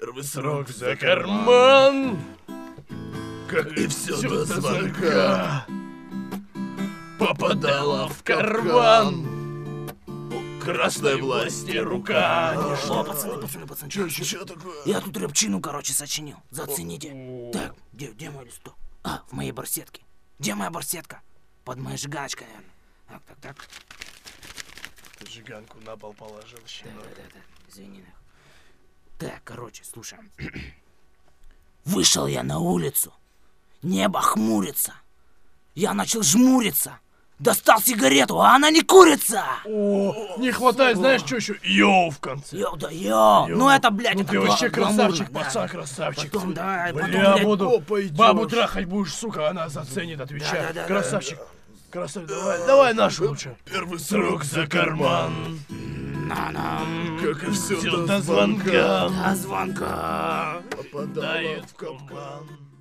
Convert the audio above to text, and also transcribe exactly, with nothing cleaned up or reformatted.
Первый срок за карман, как и все до звонка, попадала в карман у красной власти рука. О, пацаны, пацаны, пацаны. Чё, чё, чё такое? Я тут рыбчину, короче, сочинил. Зацените. Так, где, где мой листок? А, в моей барсетке. Где моя барсетка? Под моей жиганочкой, наверное. Так, так, так. Жиганку на пол положил, Да, щенок. да, да, да. Извини. нах. Так, короче, слушай. Вышел я на улицу. Небо хмурится. Я начал жмуриться. Достал сигарету, а она не курится. О, не хватает, знаешь, что еще? Йоу в конце. Йоу, да йоу. Йоу. Ну это, блядь, Ну это ты вообще гла- гламурно, красавчик, да. пацан, красавчик. Потом, давай, потом, Бля, блядь, буду о, пойдёшь. бабу трахать будешь, сука, она заценит, отвечаю. Да-да-да-да. Красавчик. Красавчик, давай, давай нашу лучше. Первый срок за карман, На-нам. как и все до звонка, До звонка. попадает в капкан.